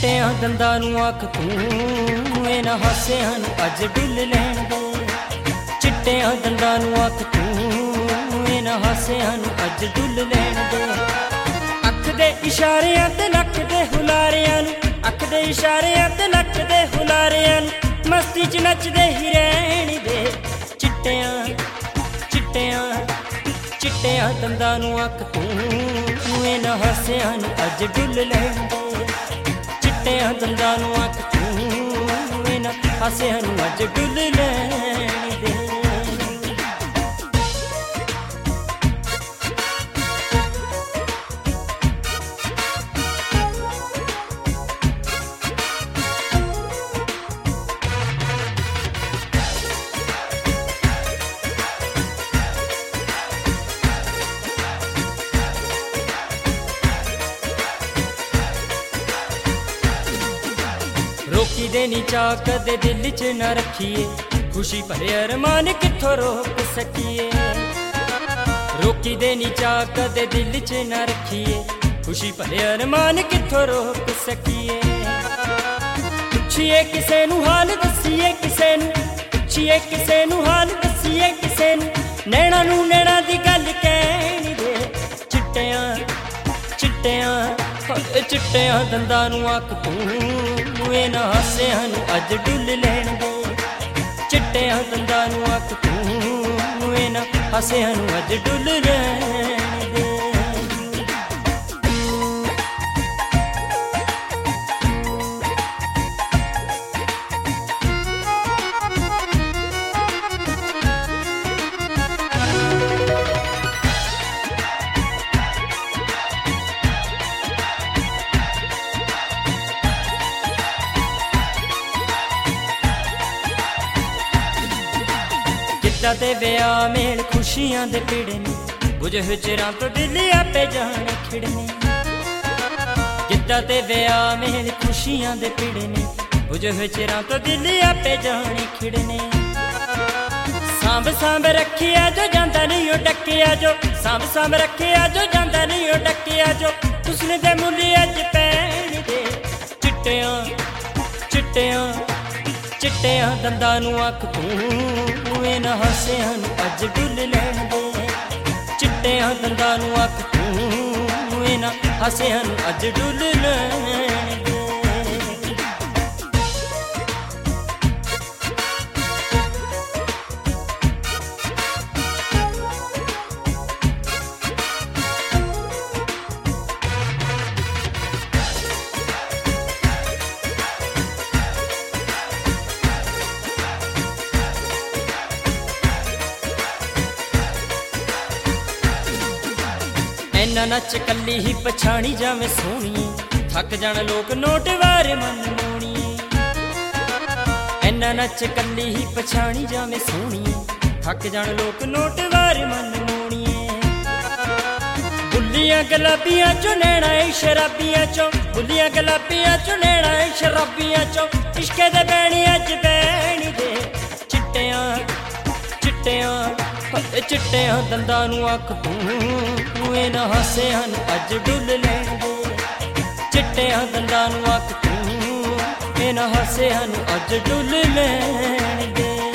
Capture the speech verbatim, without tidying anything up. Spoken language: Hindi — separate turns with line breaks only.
चिट्टियां दंदां नूं आख तूं इन्हां हासियां नूं अज डुल लैण दे। चिट्टियां दंदां नूं आख तूं इन्हां हासियां नूं अज डुल लैण दे। अख दे इशारियां ते नक दे हुलारियां नूं, अख दे इशारियां ते नक दे हुलारियां नूं मस्ती च नचदे ही रहण दे। चिट्टियां चिट्टियां चिट्टियां दंदां नूं आख तूं इन्हां हासियां नूं अज डुल लैण दे। चिट्टियां दंदां नूं आख तूं इन्हां हासियां नूं अज डुल लैण दे। रोकी देनी चाह कदे दिल च न रखिए, खुशी भरे अरमान किथों रोक सकिए। रोकी देनी चाह कदे दिल च न रखिए, खुशी भरे अरमान किथों रोक सकिए। पुछिए किसे नू हाल दसीए किसे नू, पुछिए किसे नू हाल दसीए किसे नू, नैणा नू नैणा दी गल कहण दे। चिट्टियां चिट्टियां चिट्टियां दंदां नूं आख तूं इन्हां हासियां नूं अज डुल लैण दे। चिट्टियां दंदां नूं आख तूं इन्हां हासियां नूं अज डुल लैण दे। ते विआह मेल खुशियां दे पिड़ने, बुझे हुजरां तो दिल आपे जाने खिड़ने। गिद्दा ते विआह मेल खुशियां दे पिड़ने, बुझे हुजरां तो दिल आपे जाने खिड़ने। सांभ सांभ रखिया जो जांदा नहीं ओ डकिया जो, सांभ सांभ रखिया जो जांदा नहीं ओ डकिया जो, हुस्न दे मुल्ल अज पैण दे। चिट्टियां चिट्टियां चिट्टियां दंदां नूं आख तूं इन्हां हासियां नूं अज डुल लैण दे। चिट्टियां दंदां नूं आख तूं इन्हां हासियां नूं अज डुल लैण दे। इन्ना नच कली ही पछाणी जावे सोहणीए, थक जाण लोक नोट वार मन मोणीए। इन्ना नच कली ही पछाणी जावे सोहणीए, थक जाण लोक नोट वार मन मोणीए। बुल्लियां गलाबियां चो नैणा ए शराबियां चो, बुल्लियां गलाबियां चो नैणा ए शराबियां चो, इश्के दे बैणी अज बैणी दे। चिट्टियां चिट्टियां चिट्टियां दंदां नूं आख तूं इन्हां हासियां नूं अज डुल लैण दे। चिट्टियां दंदां नूं आख तूं इन्हां हासियां नूं अज डुल लैण दे।